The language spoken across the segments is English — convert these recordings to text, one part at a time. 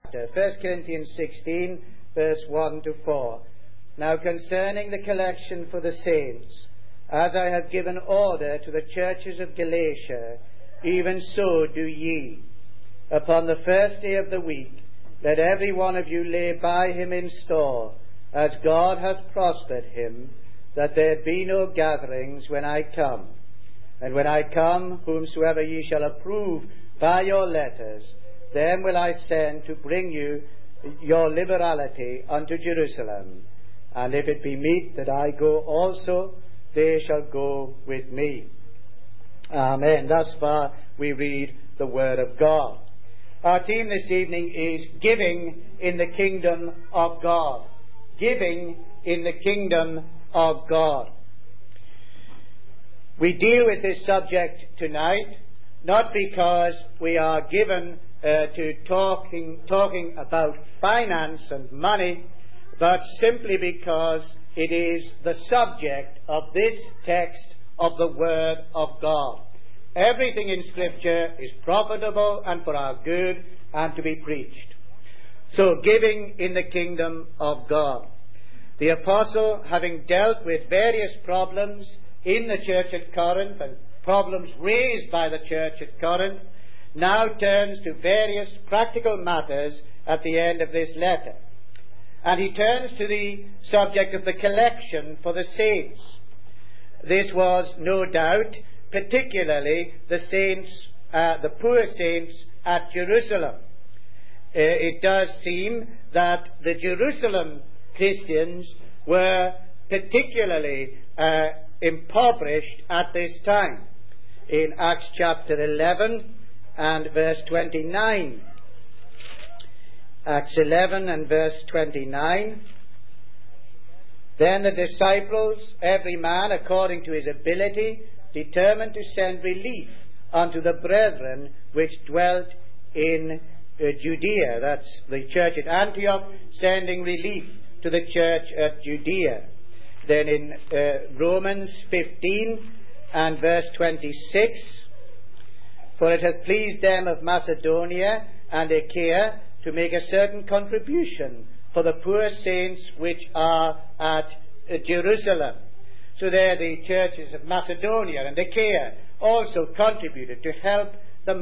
1 Corinthians 16, verse 1 to 4. Now concerning the collection for the saints, as I have given order to the churches of Galatia, even so do ye. Upon the first day of the week, let every one of you lay by him in store, as God hath prospered him, that there be no gatherings when I come. And when I come, whomsoever ye shall approve by your letters, them will I send to bring you your liberality unto Jerusalem. And if it be meet that I go also, they shall go with me. Amen. Thus far we read the Word of God. Our theme this evening is giving in the kingdom of God. Giving in the kingdom of God. We deal with this subject tonight, not because we are given to talking about finance and money, but simply because it is the subject of this text of the Word of God. Everything in Scripture is profitable and for our good and to be preached. So, giving in the kingdom of God. The apostle, having dealt with various problems in the church at Corinth and problems raised by the church at Corinth, now turns to various practical matters at the end of this letter. And he turns to the subject of the collection for the saints. This was, no doubt, particularly the saints, the poor saints at Jerusalem. It does seem that the Jerusalem Christians were particularly impoverished at this time. In Acts chapter 11 and verse 29. Acts 11 and verse 29. Then the disciples, every man according to his ability, determined to send relief unto the brethren which dwelt in Judea. That's the church at Antioch, sending relief to the church at Judea. Then in Romans 15 and verse 26, for it hath pleased them of Macedonia and Achaia to make a certain contribution for the poor saints which are at Jerusalem. So there the churches of Macedonia and Achaia also contributed to help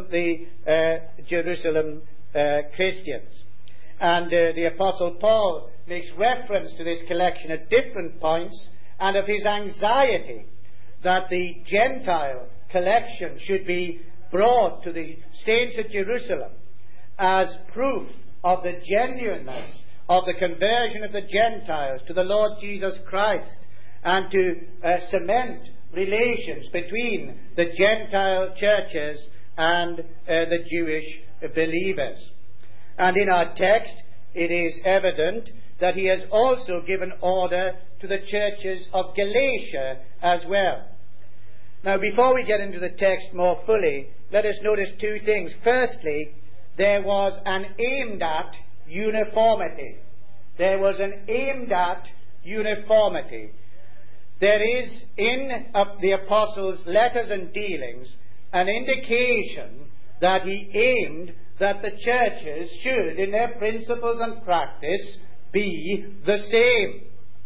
the Jerusalem Christians. And the Apostle Paul makes reference to this collection at different points, and of his anxiety that the Gentile collection should be brought to the saints at Jerusalem as proof of the genuineness of the conversion of the Gentiles to the Lord Jesus Christ, and to cement relations between the Gentile churches and the Jewish believers. And in our text, it is evident that he has also given order to the churches of Galatia as well. Now, before we get into the text more fully, let us notice two things. Firstly, there was an aimed at uniformity. There was an aimed at uniformity. There is in the apostles' letters and dealings an indication that he aimed that the churches should, in their principles and practice, be the same.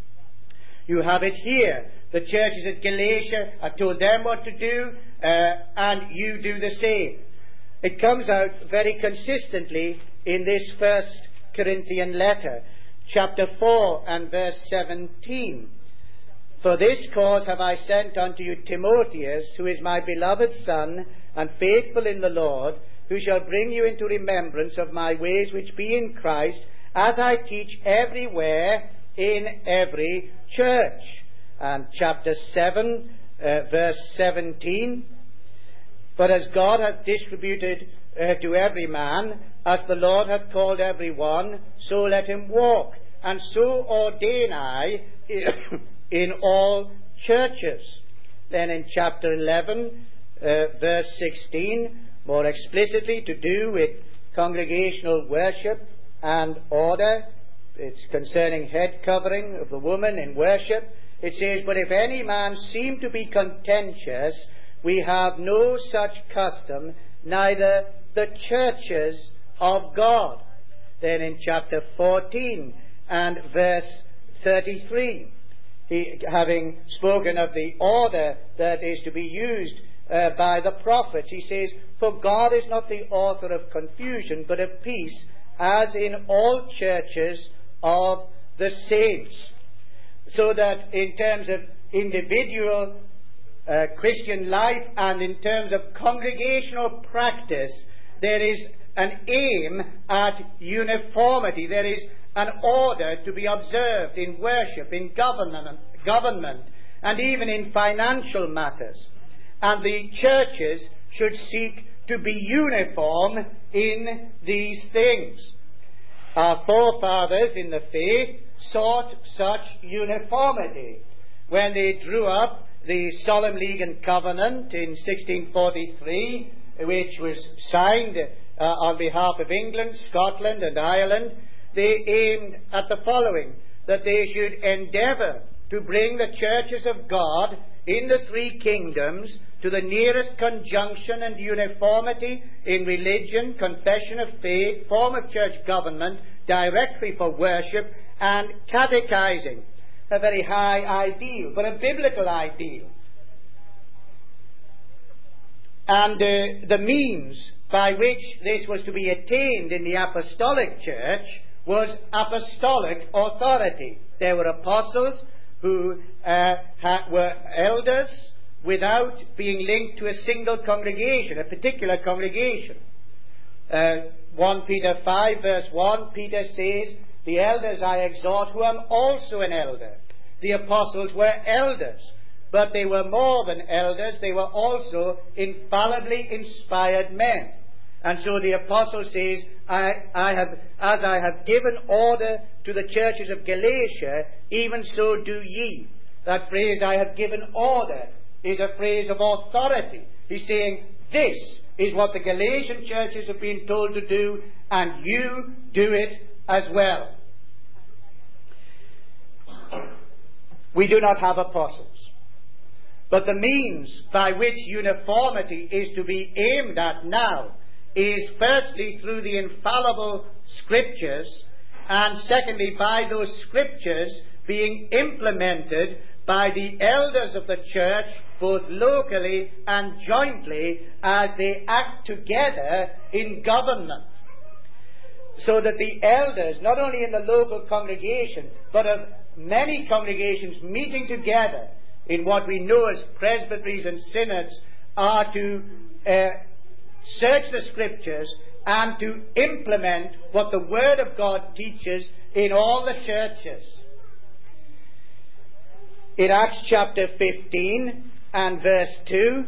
You have it here. The churches at Galatia, I told them what to do, and you do the same. It comes out very consistently in this 1 Corinthian letter, chapter 4 and verse 17. For this cause have I sent unto you Timotheus, who is my beloved son, and faithful in the Lord, who shall bring you into remembrance of my ways which be in Christ, as I teach everywhere in every church. And chapter 7, verse 17. But as God hath distributed to every man, as the Lord hath called every one, so let him walk. And so ordain I in all churches. Then in chapter 11, verse 16, more explicitly to do with congregational worship and order. It's concerning head covering of the woman in worship. It says, but if any man seem to be contentious, we have no such custom, neither the churches of God. then in chapter 14 and verse 33. Having spoken of the order that is to be used by the prophets, he says, "For God is not the author of confusion, but of peace, as in all churches of the saints." So that in terms of individual Christian life and in terms of congregational practice, there is an aim at uniformity. There is an order to be observed in worship, in government, and even in financial matters. And the churches should seek to be uniform in these things. Our forefathers in the faith sought such uniformity when they drew up the Solemn League and Covenant in 1643, which was signed on behalf of England, Scotland and Ireland. They aimed at the following: that they should endeavour to bring the churches of God in the three kingdoms to the nearest conjunction and uniformity in religion, confession of faith, form of church government, directory for worship, and catechizing. A very high ideal, but a biblical ideal. And the means by which this was to be attained in the apostolic church was apostolic authority. There were apostles who were elders without being linked to a single congregation, a particular congregation. 1 Peter 5 verse 1, Peter says, "The elders I exhort, who am also an elder." The apostles were elders, but they were more than elders. They were also infallibly inspired men. And so the apostle says, as I have given order to the churches of Galatia, even so do ye. That phrase, "I have given order," is a phrase of authority. He's saying, this is what the Galatian churches have been told to do, and you do it as well. We do not have apostles. But the means by which uniformity is to be aimed at now is firstly through the infallible Scriptures, and secondly by those Scriptures being implemented by the elders of the church, both locally and jointly, as they act together in government. So that the elders, not only in the local congregation, but of many congregations meeting together in what we know as presbyteries and synods, are to search the Scriptures and to implement what the Word of God teaches in all the churches. In Acts chapter 15 and verse 2,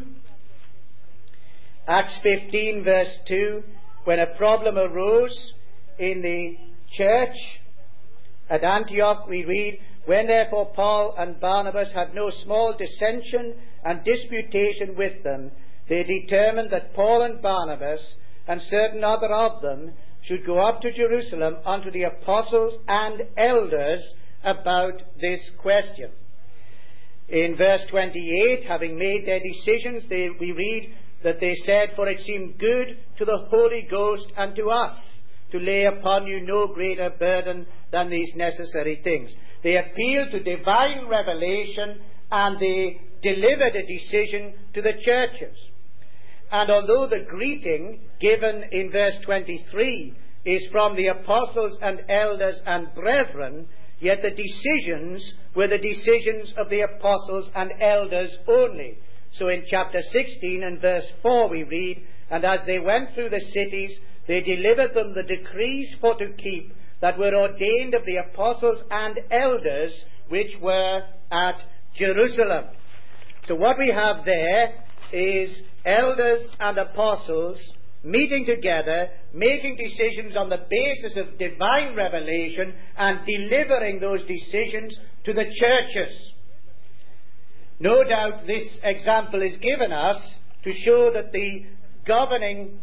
Acts 15 verse 2, when a problem arose in the church at Antioch, we read, "When therefore Paul and Barnabas had no small dissension and disputation with them, they determined that Paul and Barnabas and certain other of them should go up to Jerusalem unto the apostles and elders about this question." In verse 28, having made their decisions, we read that they said, "For it seemed good to the Holy Ghost and to us to lay upon you no greater burden than these necessary things." They appealed to divine revelation and they delivered a decision to the churches. And although the greeting given in verse 23 is from the apostles and elders and brethren, yet the decisions were the decisions of the apostles and elders only. So in chapter 16 and verse 4 we read, "And as they went through the cities, they delivered them the decrees for to keep that were ordained of the apostles and elders which were at Jerusalem." So what we have there is elders and apostles meeting together, making decisions on the basis of divine revelation and delivering those decisions to the churches. No doubt this example is given us to show that the governing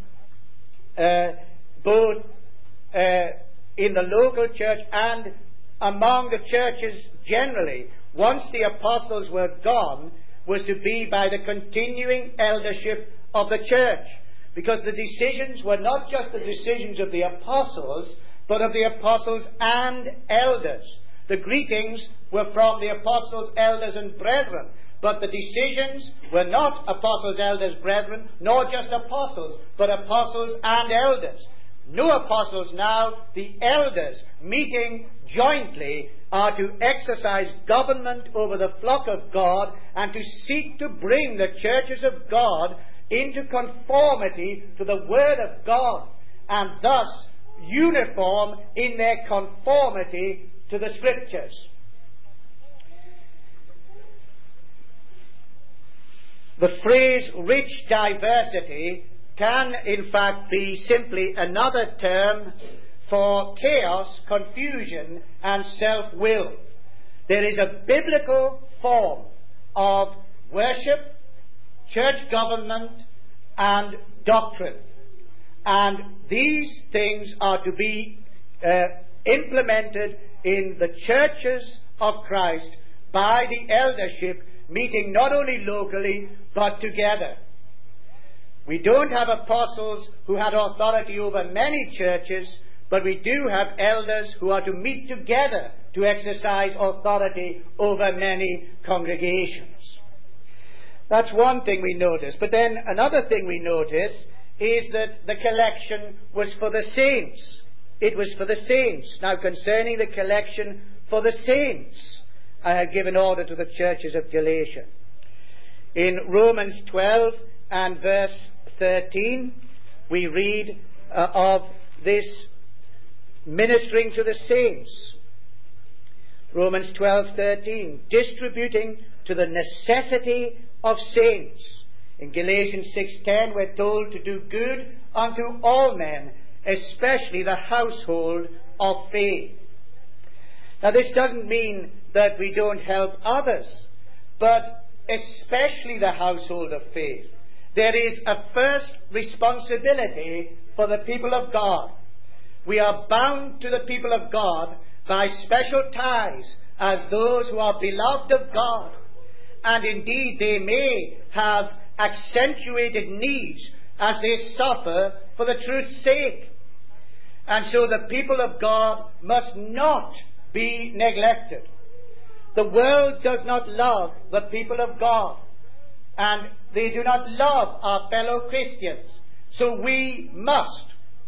both in the local church and among the churches generally, once the apostles were gone, was to be by the continuing eldership of the church. Because the decisions were not just the decisions of the apostles, but of the apostles and elders. The greetings were from the apostles, elders, and brethren, but the decisions were not apostles, elders, brethren, nor just apostles, but apostles and elders. No apostles now, the elders meeting jointly are to exercise government over the flock of God and to seek to bring the churches of God into conformity to the Word of God, and thus uniform in their conformity to the Scriptures. The phrase rich diversity can in fact be simply another term for chaos, confusion, and self-will. There is a biblical form of worship, church government, and doctrine. And these things are to be implemented in the churches of Christ by the eldership, meeting not only locally, but together. We don't have apostles who had authority over many churches, but we do have elders who are to meet together to exercise authority over many congregations. That's one thing we notice. But then another thing we notice is that the collection was for the saints. It was for the saints. Now, concerning the collection for the saints, I have given order to the churches of Galatia. In Romans 12 and verse 13, we read of this ministering to the saints. Romans 12:13, distributing to the necessity of saints. In Galatians 6:10, we're told to do good unto all men, especially the household of faith. Now, this doesn't mean that we don't help others, but especially the household of faith. There is a first responsibility for the people of God. We are bound to the people of God by special ties as those who are beloved of God. And indeed, they may have accentuated needs as they suffer for the truth's sake. And so the people of God must not be neglected. The world does not love the people of God, and they do not love our fellow Christians. So we must.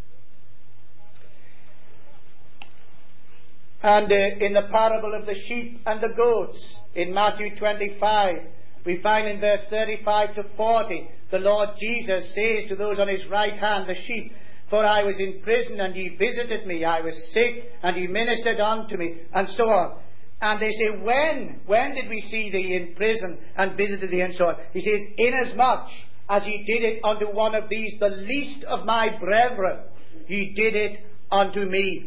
And in the parable of the sheep and the goats, in Matthew 25, we find in verse 35 to 40, the Lord Jesus says to those on his right hand, the sheep, for I was in prison, and ye visited me. I was sick, and ye ministered unto me, and so on. And they say, when did we see thee in prison and visited thee, and so on? He says, inasmuch as ye did it unto one of these, the least of my brethren, ye did it unto me.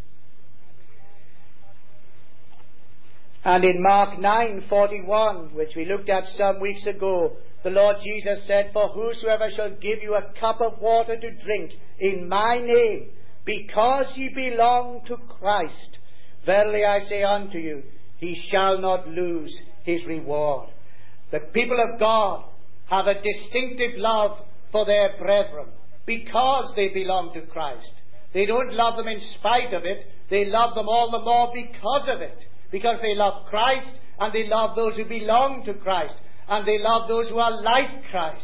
And in Mark 9:41, which we looked at some weeks ago, the Lord Jesus said, for whosoever shall give you a cup of water to drink in my name, because ye belong to Christ, verily I say unto you, he shall not lose his reward. The people of God have a distinctive love for their brethren because they belong to Christ. They don't love them in spite of it. They love them all the more because of it. Because they love Christ, and they love those who belong to Christ, and they love those who are like Christ.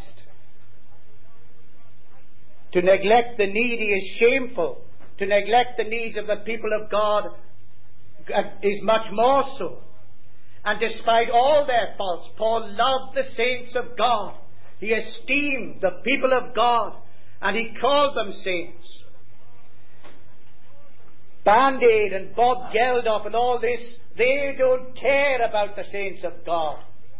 To neglect the needy is shameful. To neglect the needs of the people of God is much more so. And despite all their faults, Paul loved the saints of God. He esteemed the people of God, and he called them saints. Band-Aid and Bob Geldof and all this, they don't care about the saints of God.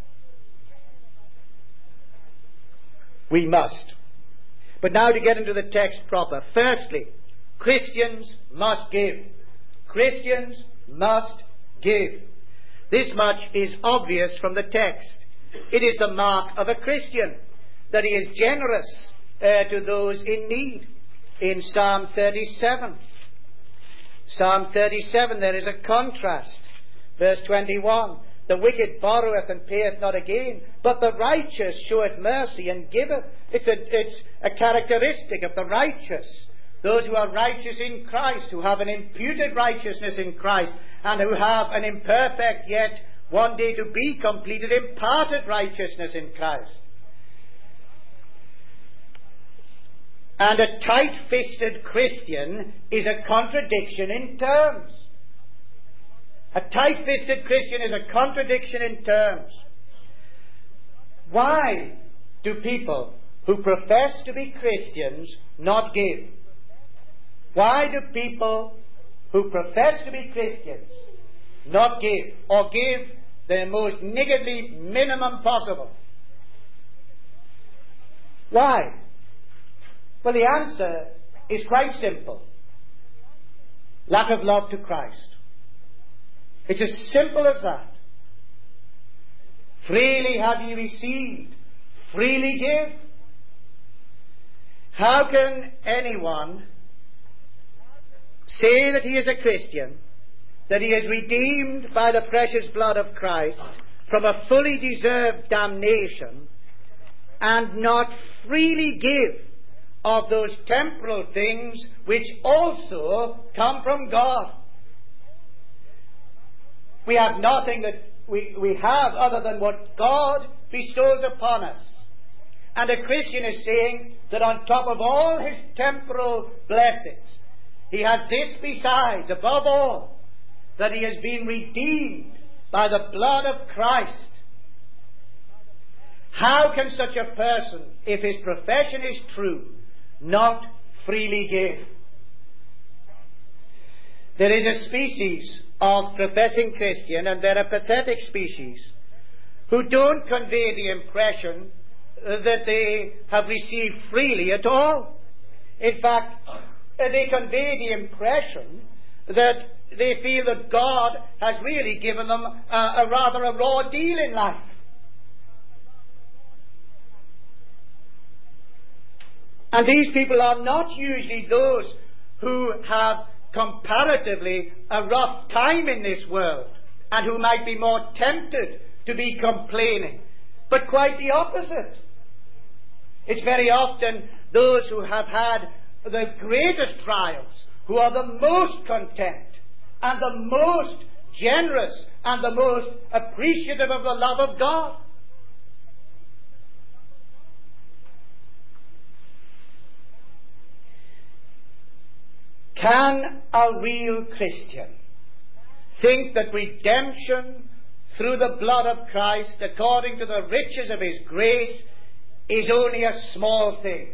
We must. But now to get into the text proper. Firstly, Christians must give. Christians must give. This much is obvious from the text. It is the mark of a Christian that he is generous to those in need. In Psalm 37, there is a contrast. Verse 21, the wicked borroweth and payeth not again, but the righteous showeth mercy and giveth. It's a characteristic of the righteous. those who are righteous in Christ, who have an imputed righteousness in Christ, and who have an imperfect yet one day to be completed imparted righteousness in Christ. And a tight-fisted Christian is a contradiction in terms. A tight-fisted Christian is a contradiction in terms. Why do people who profess to be Christians not give? Why do people who profess to be Christians not give, or give the most niggardly minimum possible? Why? Well, the answer is quite simple. Lack of love to Christ. It's as simple as that. Freely have ye received, freely give. How can anyone say that he is a Christian, that he is redeemed by the precious blood of Christ from a fully deserved damnation, and not freely give of those temporal things which also come from God? We have nothing that we have other than what God bestows upon us. And a Christian is saying that on top of all his temporal blessings, he has this besides, above all, that he has been redeemed by the blood of Christ. How can such a person, if his profession is true, not freely give? There is a species of professing Christian, and they're a pathetic species, who don't convey the impression that they have received freely at all. In fact, they convey the impression that they feel that God has really given them a rather raw deal in life. And these people are not usually those who have comparatively a rough time in this world, and who might be more tempted to be complaining, but quite the opposite. It's very often those who have had the greatest trials who are the most content and the most generous and the most appreciative of the love of God. Can a real Christian think that redemption through the blood of Christ, according to the riches of His grace, is only a small thing?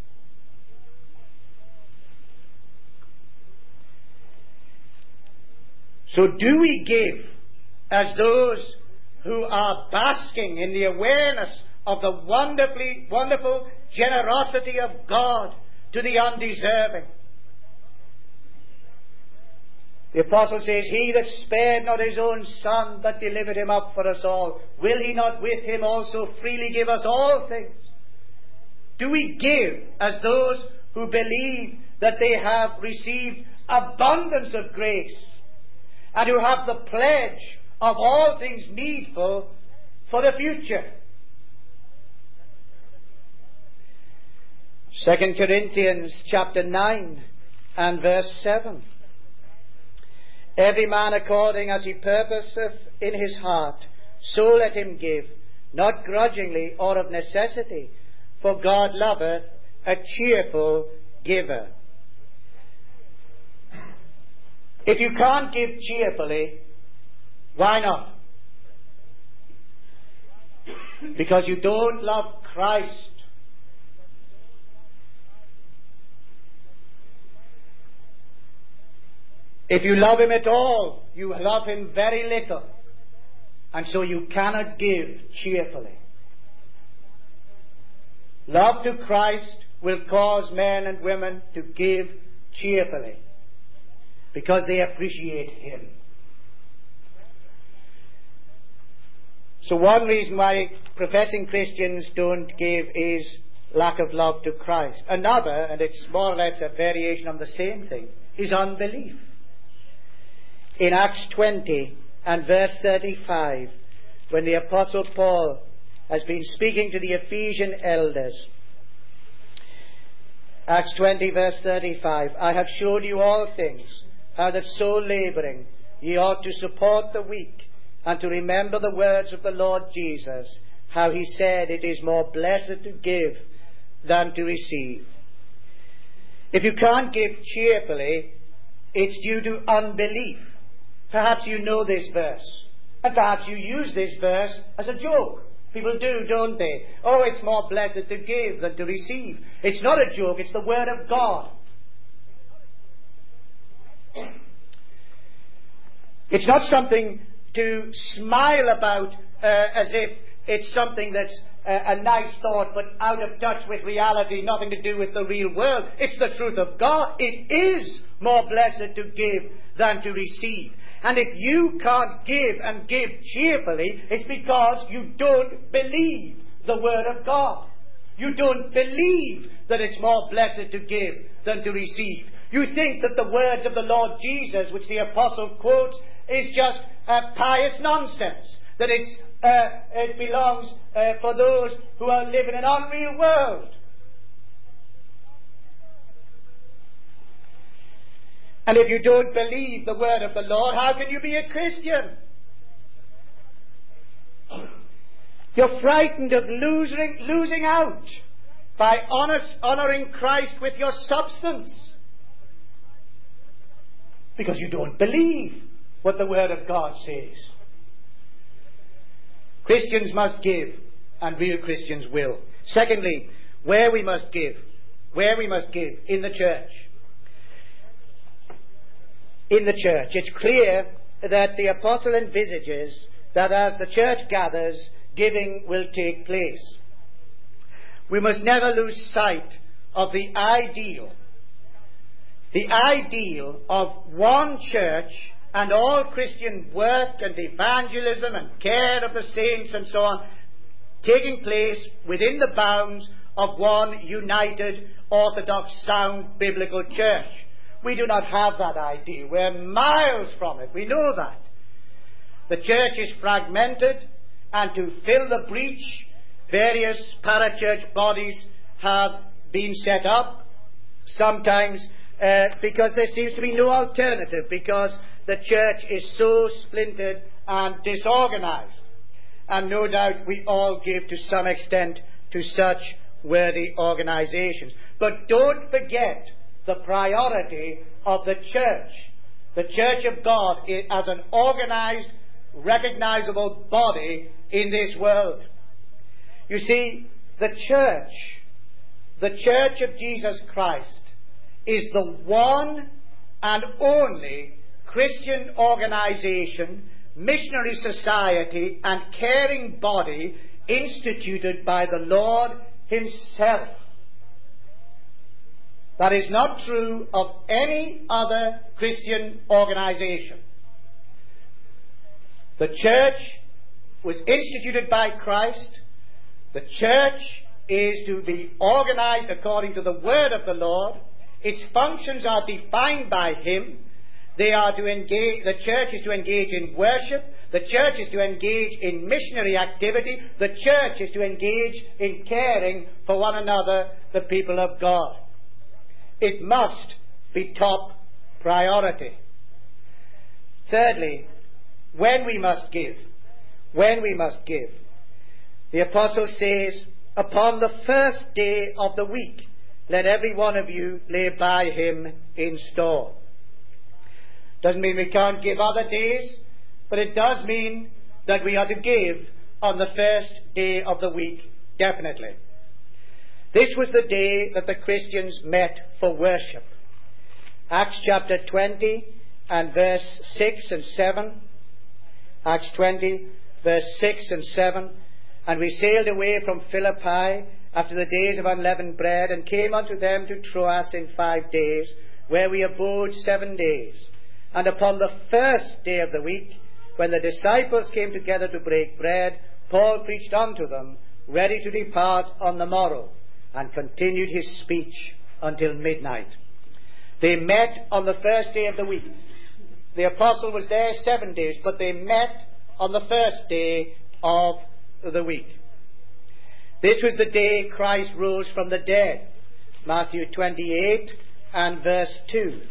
So do we give as those who are basking in the awareness of the wonderful generosity of God to the undeserving? The Apostle says, He that spared not His own Son, but delivered Him up for us all, will He not with Him also freely give us all things? Do we give as those who believe that they have received abundance of grace, and who have the pledge of all things needful for the future? 2 Corinthians chapter 9 and verse 7. Every man according as he purposeth in his heart, so let him give, not grudgingly or of necessity, for God loveth a cheerful giver. If you can't give cheerfully, why not? Because you don't love Christ. If you love Him at all, you love Him very little, and so you cannot give cheerfully. Love to Christ will cause men and women to give cheerfully, because they appreciate Him. So one reason why professing Christians don't give is lack of love to Christ. Another, and it's more or less a variation on the same thing, is unbelief. In Acts 20 and verse 35, when the Apostle Paul has been speaking to the Ephesian elders, Acts 20 verse 35. I have showed you all things, how that so labouring ye ought to support the weak, and to remember the words of the Lord Jesus, how he said, it is more blessed to give than to receive. If you can't give cheerfully, it's due to unbelief. Perhaps you know this verse, and perhaps you use this verse as a joke. People do, don't they? Oh, it's more blessed to give than to receive. It's not a joke, it's the Word of God. It's not something to smile about as if it's something that's a nice thought but out of touch with reality, nothing to do with the real world. It's the truth of God. It is more blessed to give than to receive. And if you can't give and give cheerfully, it's because you don't believe the Word of God. You don't believe that it's more blessed to give than to receive. You think that the words of the Lord Jesus, which the Apostle quotes, is just pious nonsense. That it belongs for those who are living in an unreal world. And if you don't believe the word of the Lord, how can you be a Christian? You're frightened of losing out by honouring Christ with your substance, because you don't believe what the Word of God says. Christians must give, and real Christians will. Secondly, where we must give in the church. In the church, it's clear that the apostle envisages that as the church gathers, giving will take place. We must never lose sight of the ideal of one church and all Christian work and evangelism and care of the saints and so on taking place within the bounds of one united, orthodox, sound, biblical church. We do not have that ideal. We're miles from it. We know that. The church is fragmented, and to fill the breach, various parachurch bodies have been set up, sometimes because there seems to be no alternative, because the church is so splintered and disorganized. And no doubt we all give to some extent to such worthy organizations. But don't forget the priority of the church of God as an organized, recognizable body in this world. You see, the church of Jesus Christ is the one and only Christian organization, missionary society, and caring body instituted by the Lord Himself. That is not true of any other Christian organization. The church was instituted by Christ. The church is to be organized according to the word of the Lord. Its functions are defined by Him. The church is to engage in worship. The church is to engage in missionary activity. The church is to engage in caring for one another, the people of God. It must be top priority. Thirdly, when we must give. The apostle says, upon the first day of the week, let every one of you lay by him in store. Doesn't mean we can't give other days, but it does mean that we are to give on the first day of the week, definitely. This was the day that the Christians met for worship. Acts chapter 20 and verse 6 and 7. Acts 20, verse 6 and 7. And we sailed away from Philippi after the days of unleavened bread, and came unto them to Troas in 5 days, where we abode 7 days. And upon the first day of the week, when the disciples came together to break bread, Paul preached unto them, ready to depart on the morrow, and continued his speech until midnight. They met on the first day of the week. The apostle was there 7 days, but they met on the first day of the week. This was the day Christ rose from the dead. Matthew 28 and verse 2.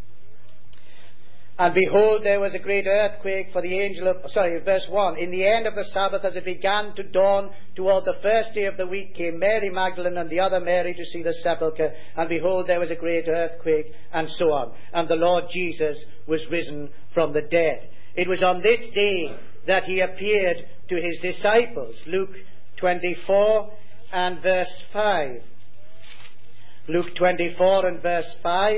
And behold, there was a great earthquake, for the angel of... verse 1. In the end of the Sabbath, as it began to dawn toward the first day of the week, came Mary Magdalene and the other Mary to see the sepulchre. And behold, there was a great earthquake, and so on. And the Lord Jesus was risen from the dead. It was on this day that he appeared to his disciples. Luke 24 and verse 5. Luke 24 and verse 5.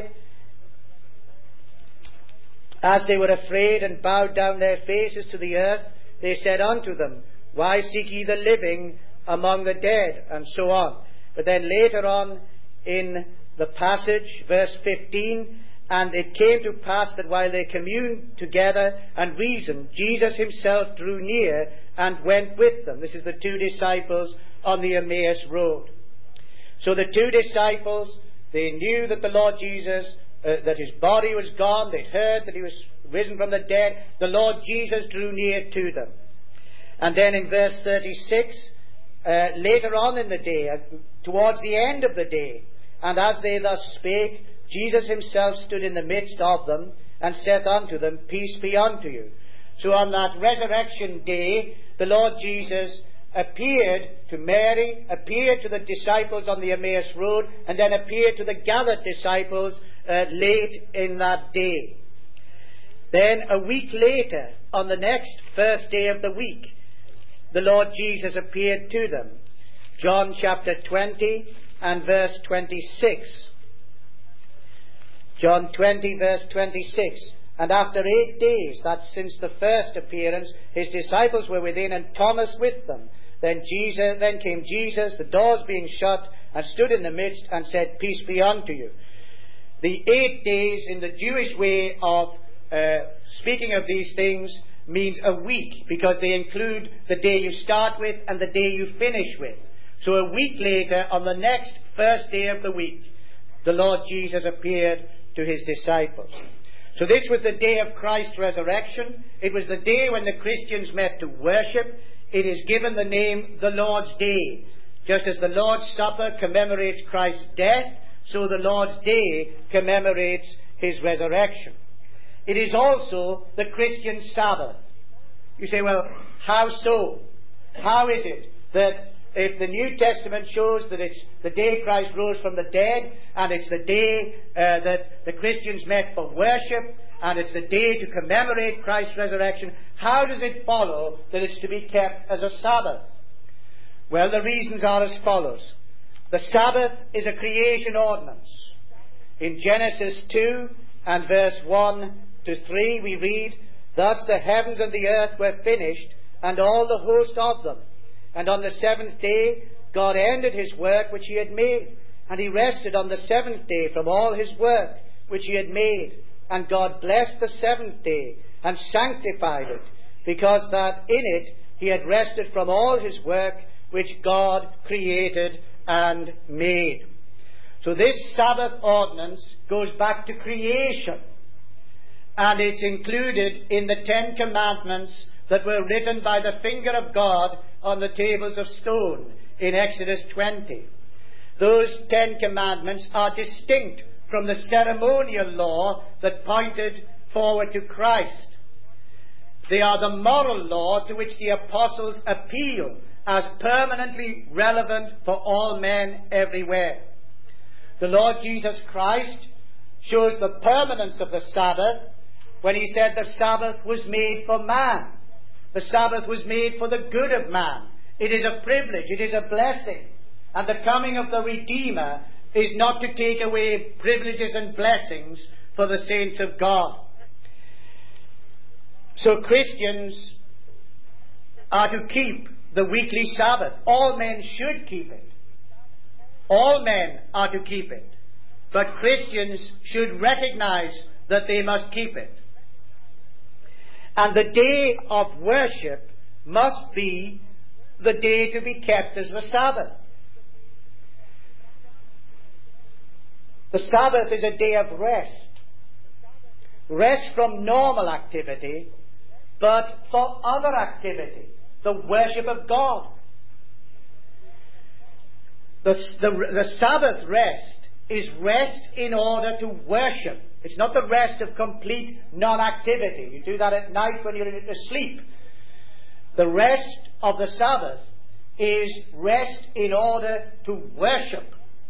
As they were afraid and bowed down their faces to the earth, they said unto them, Why seek ye the living among the dead? And so on. But then later on in the passage, verse 15, and it came to pass that while they communed together and reasoned, Jesus himself drew near and went with them. This is the two disciples on the Emmaus road. So the two disciples, they knew that the Lord Jesus, that his body was gone. They'd heard that he was risen from the dead. The Lord Jesus drew near to them. And then in verse 36, later on in the day, towards the end of the day, and as they thus spake, Jesus himself stood in the midst of them, and saith unto them, Peace be unto you. So on that resurrection day, the Lord Jesus appeared to Mary, appeared to the disciples on the Emmaus road, and then appeared to the gathered disciples late in that day. Then a week later, on the next first day of the week, the Lord Jesus appeared to them. John chapter 20 and verse 26. John 20 verse 26. And after 8 days, that's since the first appearance, his disciples were within and Thomas with them. Then came Jesus, the doors being shut, and stood in the midst and said, Peace be unto you. The 8 days in the Jewish way of speaking of these things means a week, because they include the day you start with and the day you finish with. So a week later, on the next first day of the week, the Lord Jesus appeared to his disciples. So this was the day of Christ's resurrection. It was the day when the Christians met to worship. It is given the name the Lord's Day. Just as the Lord's Supper commemorates Christ's death, so the Lord's Day commemorates his resurrection. It is also the Christian Sabbath. You say, well, how so? How is it that if the New Testament shows that it's the day Christ rose from the dead, and it's the day that the Christians met for worship, and it's the day to commemorate Christ's resurrection, how does it follow that it's to be kept as a Sabbath? Well, the reasons are as follows. The Sabbath is a creation ordinance. In Genesis 2 and verse 1 to 3 we read, Thus the heavens and the earth were finished, and all the host of them. And on the seventh day God ended his work which he had made, and he rested on the seventh day from all his work which he had made. And God blessed the seventh day, and sanctified it, because that in it he had rested from all his work which God created and made. So this Sabbath ordinance goes back to creation, and it's included in the 10 Commandments that were written by the finger of God on the tables of stone in Exodus 20. Those 10 Commandments are distinct from the ceremonial law that pointed forward to Christ. They are the moral law to which the apostles appeal as permanently relevant for all men everywhere. The Lord Jesus Christ shows the permanence of the Sabbath when he said the Sabbath was made for man. The Sabbath was made for the good of man. It is a privilege, it is a blessing. And the coming of the Redeemer is not to take away privileges and blessings for the saints of God. So Christians are to keep the weekly Sabbath. All men should keep it. All men are to keep it. But Christians should recognize that they must keep it. And the day of worship must be the day to be kept as the Sabbath. The Sabbath is a day of rest. Rest from normal activity, but for other activity, the worship of God. The Sabbath rest is rest in order to worship. It's not the rest of complete non-activity. You do that at night when you're asleep. The rest of the Sabbath is rest in order to worship.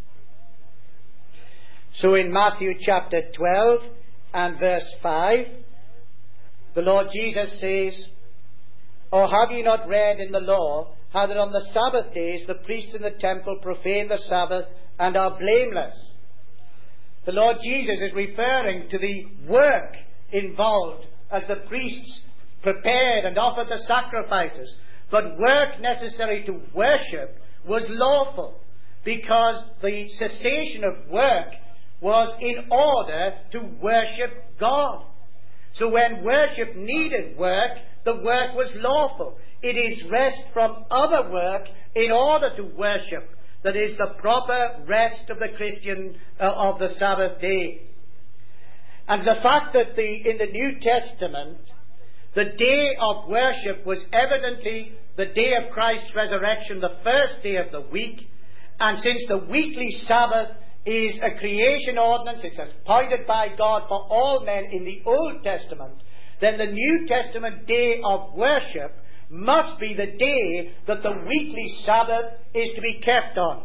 So in Matthew chapter 12 and verse 5, the Lord Jesus says, "Or have ye not read in the law how that on the Sabbath days the priests in the temple profane the Sabbath and are blameless?" The Lord Jesus is referring to the work involved as the priests prepared and offered the sacrifices. But work necessary to worship was lawful, because the cessation of work was in order to worship God. So when worship needed work, the work was lawful. It is rest from other work in order to worship that is the proper rest of the Christian of the Sabbath day. And the fact that in the New Testament the day of worship was evidently the day of Christ's resurrection, the first day of the week, and since the weekly Sabbath is a creation ordinance, it's appointed by God for all men in the Old Testament, then the New Testament day of worship must be the day that the weekly Sabbath is to be kept on.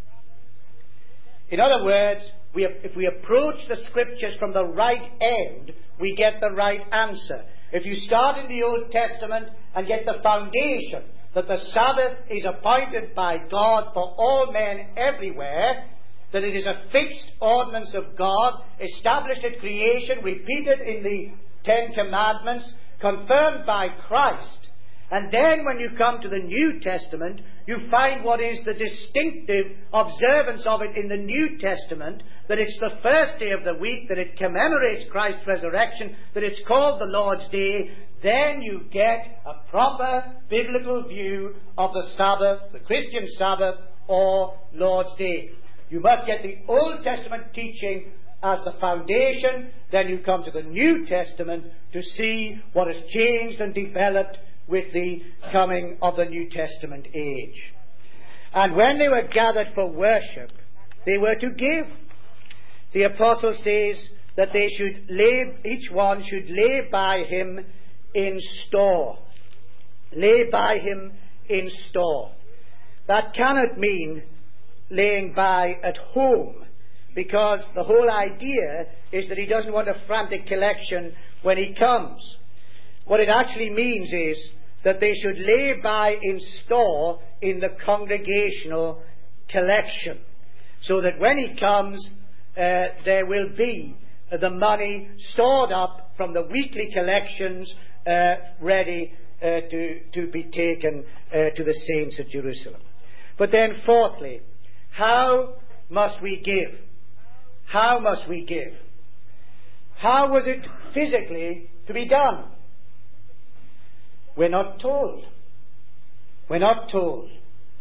In other words, if we approach the Scriptures from the right end, we get the right answer. If you start in the Old Testament and get the foundation that the Sabbath is appointed by God for all men everywhere, that it is a fixed ordinance of God, established at creation, repeated in the Ten Commandments, confirmed by Christ, and then when you come to the New Testament, you find what is the distinctive observance of it in the New Testament, that it's the first day of the week, that it commemorates Christ's resurrection, that it's called the Lord's Day. Then you get a proper biblical view of the Sabbath, the Christian Sabbath, or Lord's Day. You must get the Old Testament teaching as the foundation, then you come to the New Testament to see what has changed and developed with the coming of the New Testament age. And when they were gathered for worship, they were to give. The apostle says that they should each one should lay by him in store. Lay by him in store. That cannot mean laying by at home, because the whole idea is that he doesn't want a frantic collection when he comes. What it actually means is that they should lay by in store in the congregational collection, so that when he comes, there will be the money stored up from the weekly collections ready to be taken to the saints at Jerusalem. But then fourthly, how must we give? How must we give? How was it physically to be done? We're not told. We're not told.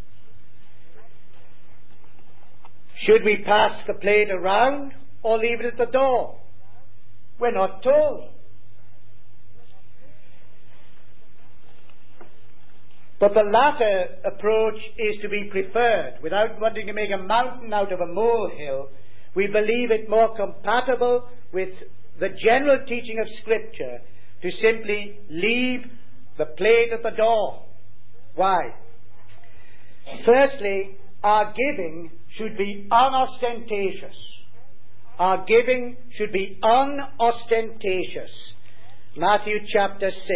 Should we pass the plate around or leave it at the door? We're not told. But the latter approach is to be preferred. Without wanting to make a mountain out of a molehill, we believe it more compatible with the general teaching of Scripture to simply leave the plate at the door. Why? Firstly, our giving should be unostentatious. Our giving should be unostentatious. Matthew chapter 6.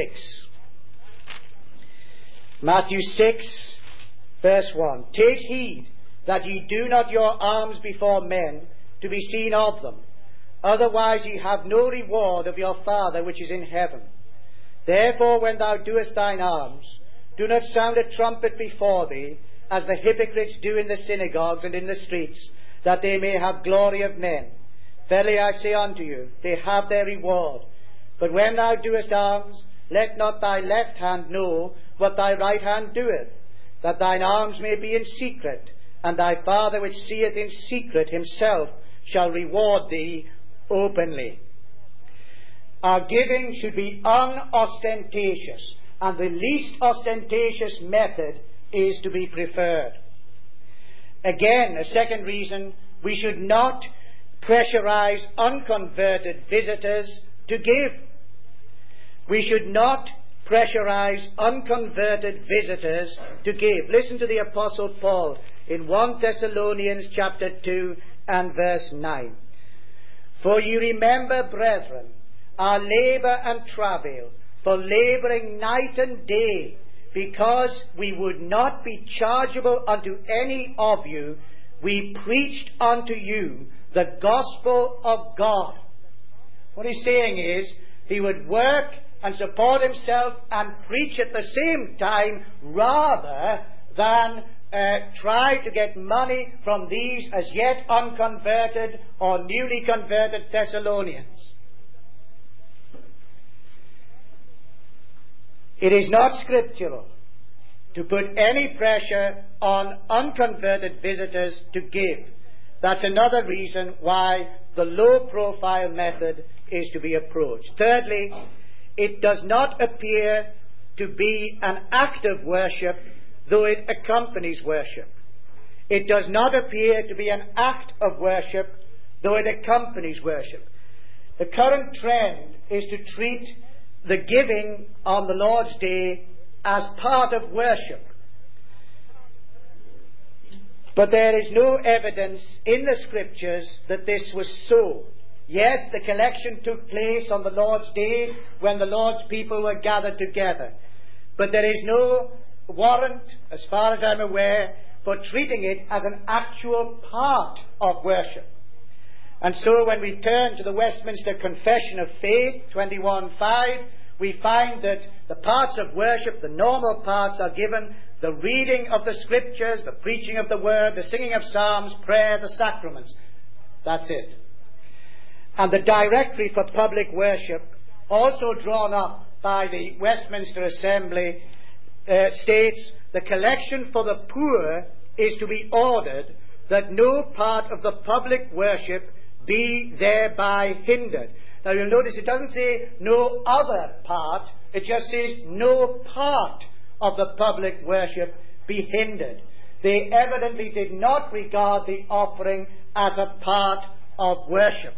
Matthew 6, verse 1. Take heed that ye do not your alms before men to be seen of them. Otherwise ye have no reward of your Father which is in heaven. Therefore, when thou doest thine alms, do not sound a trumpet before thee, as the hypocrites do in the synagogues and in the streets, that they may have glory of men. Verily I say unto you, they have their reward. But when thou doest alms, let not thy left hand know what thy right hand doeth, that thine alms may be in secret, and thy Father which seeth in secret himself shall reward thee openly. Our giving should be unostentatious, and the least ostentatious method is to be preferred. Again, a second reason we should not pressurize unconverted visitors to give. We should not pressurize unconverted visitors to give. Listen to the Apostle Paul in 1 Thessalonians chapter 2 and verse 9. For you remember, brethren, our labour and travail, for labouring night and day, because we would not be chargeable unto any of you, we preached unto you the gospel of God. What he's saying is, he would work and support himself and preach at the same time, rather than try to get money from these as yet unconverted or newly converted Thessalonians. It is not scriptural to put any pressure on unconverted visitors to give. That's another reason why the low-profile method is to be approached. Thirdly, it does not appear to be an act of worship, though it accompanies worship. It does not appear to be an act of worship, though it accompanies worship. The current trend is to treat the giving on the Lord's Day as part of worship. But there is no evidence in the Scriptures that this was so. Yes, the collection took place on the Lord's Day when the Lord's people were gathered together. But there is no warrant, as far as I'm aware, for treating it as an actual part of worship. And so when we turn to the Westminster Confession of Faith, 21:5, we find that the parts of worship, the normal parts, are given: the reading of the Scriptures, the preaching of the Word, the singing of psalms, prayer, the sacraments. That's it. And the Directory for Public Worship, also drawn up by the Westminster Assembly, states, the collection for the poor is to be ordered, that no part of the public worship be thereby hindered. Now you'll notice it doesn't say no other part, it just says no part of the public worship be hindered. They evidently did not regard the offering as a part of worship.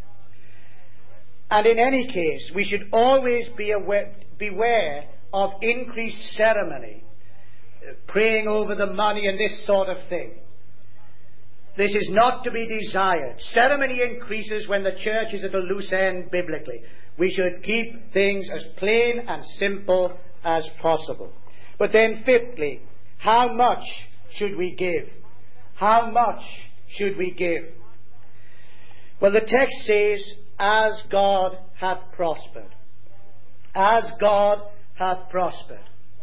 And in any case, we should always beware of increased ceremony, praying over the money and this sort of thing. This is not to be desired. Ceremony increases when the church is at a loose end biblically. We should keep things as plain and simple as possible. But then fifthly, how much should we give? How much should we give? Well, the text says, as God hath prospered. As God hath prospered.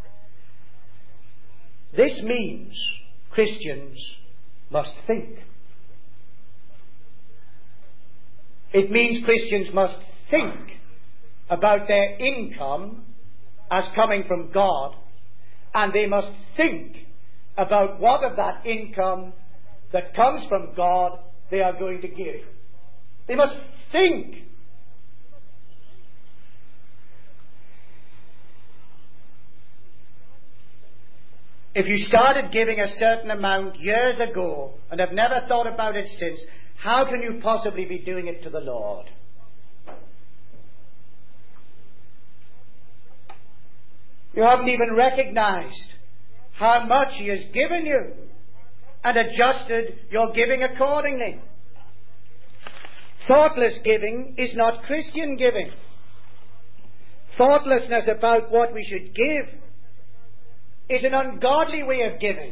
This means Christians must think. It means Christians must think about their income as coming from God, and they must think about what of that income that comes from God they are going to give. They must think. If you started giving a certain amount years ago and have never thought about it since, how can you possibly be doing it to the Lord? You haven't even recognized how much He has given you and adjusted your giving accordingly. Thoughtless giving is not Christian giving. Thoughtlessness about what we should give is an ungodly way of giving.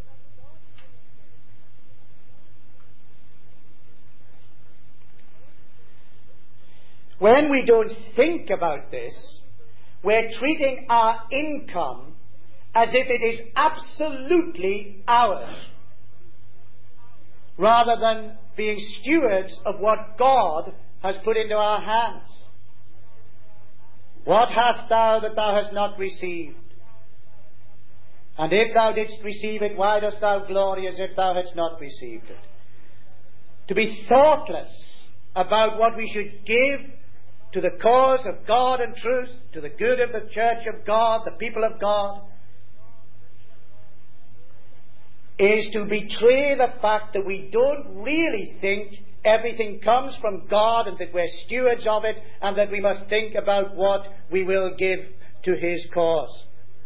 When we don't think about this, we're treating our income as if it is absolutely ours, rather than being stewards of what God has put into our hands. What hast thou that thou hast not received? And if thou didst receive it, why dost thou glory as if thou hadst not received it? To be thoughtless about what we should give to the cause of God and truth, to the good of the church of God, the people of God, is to betray the fact that we don't really think everything comes from God and that we're stewards of it and that we must think about what we will give to His cause.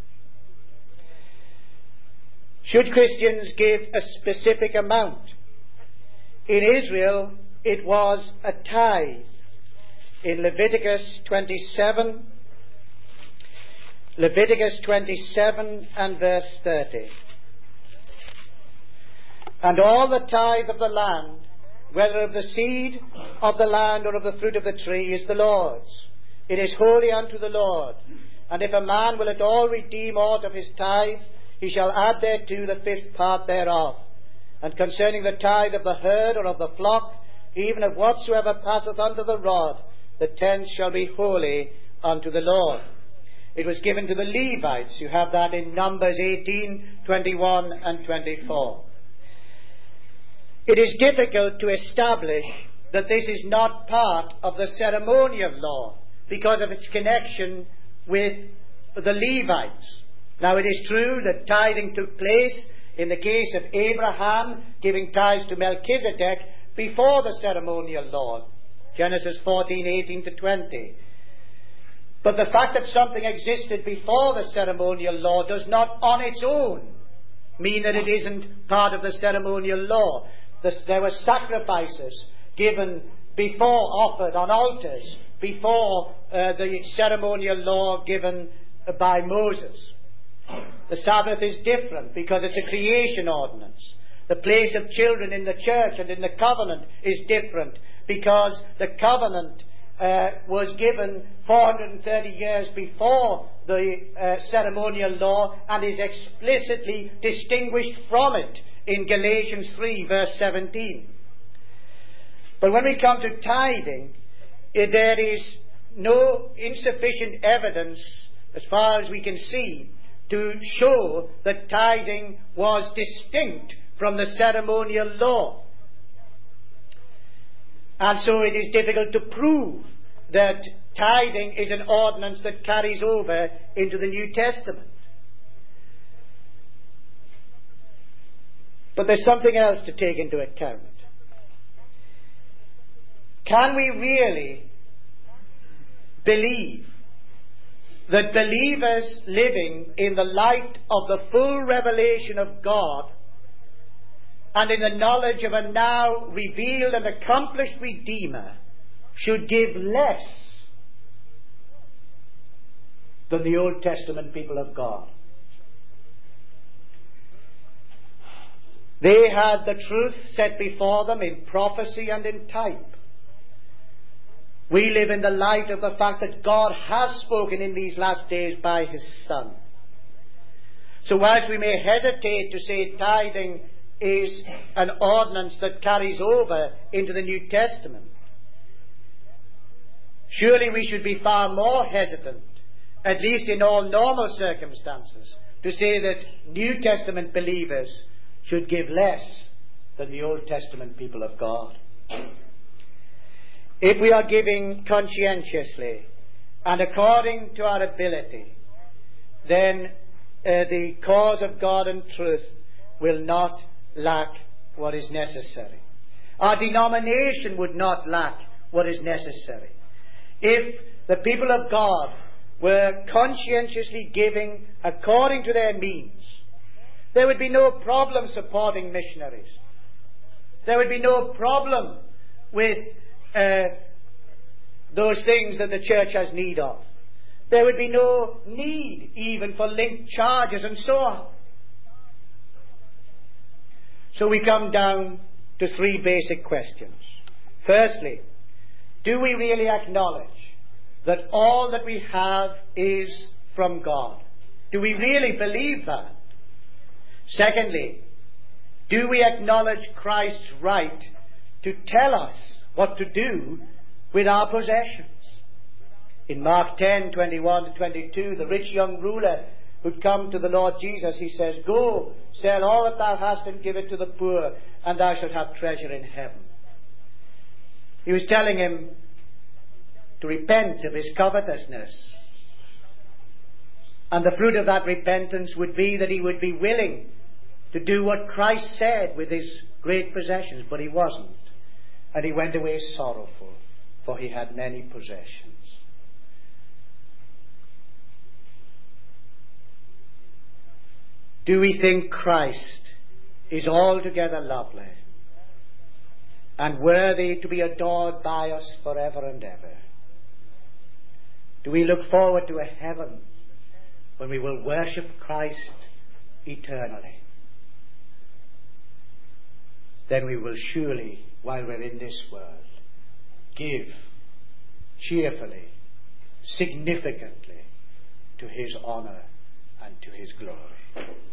Should Christians give a specific amount? In Israel, it was a tithe. In Leviticus 27 and verse 30. And all the tithe of the land, whether of the seed of the land or of the fruit of the tree, is the Lord's. It is holy unto the Lord. And if a man will at all redeem aught of his tithes, he shall add thereto the fifth part thereof. And concerning the tithe of the herd or of the flock, even of whatsoever passeth under the rod, the tenth shall be holy unto the Lord. It was given to the Levites. You have that in Numbers 18, 21 and 24. It is difficult to establish that this is not part of the ceremonial law because of its connection with the Levites. Now it is true that tithing took place in the case of Abraham giving tithes to Melchizedek before the ceremonial law. Genesis 14, 18 to 20. But the fact that something existed before the ceremonial law does not on its own mean that it isn't part of the ceremonial law. There were sacrifices given before, offered on altars, before the ceremonial law given by Moses. The Sabbath is different because it's a creation ordinance. The place of children in the church and in the covenant is different because the covenant was given 430 years before the ceremonial law and is explicitly distinguished from it in Galatians 3 verse 17. But when we come to tithing, there is no insufficient evidence, as far as we can see, to show that tithing was distinct from the ceremonial law. And so it is difficult to prove that tithing is an ordinance that carries over into the New Testament. But there's something else to take into account. Can we really believe that believers living in the light of the full revelation of God and in the knowledge of a now revealed and accomplished Redeemer should give less than the Old Testament people of God? They had the truth set before them in prophecy and in type. We live in the light of the fact that God has spoken in these last days by His Son. So whilst we may hesitate to say tithing is an ordinance that carries over into the New Testament, surely we should be far more hesitant, at least in all normal circumstances, to say that New Testament believers should give less than the Old Testament people of God. If we are giving conscientiously and according to our ability, then the cause of God and truth will not lack what is necessary. Our denomination would not lack what is necessary. If the people of God were conscientiously giving according to their means, there would be no problem supporting missionaries. There would be no problem with those things that the church has need of. There would be no need even for linked charges and so on. So we come down to three basic questions. Firstly, do we really acknowledge that all that we have is from God? Do we really believe that? Secondly, do we acknowledge Christ's right to tell us what to do with our possessions? In Mark 10, 21 to 22, the rich young ruler who'd come to the Lord Jesus, he says, "Go, sell all that thou hast and give it to the poor, and thou shalt have treasure in heaven." He was telling him to repent of his covetousness. And the fruit of that repentance would be that he would be willing to do what Christ said with his great possessions, but he wasn't. And he went away sorrowful, for he had many possessions. Do we think Christ is altogether lovely and worthy to be adored by us forever and ever? Do we look forward to a heaven when we will worship Christ eternally? Then we will surely, while we're in this world, give cheerfully, significantly, to his honour and to his glory.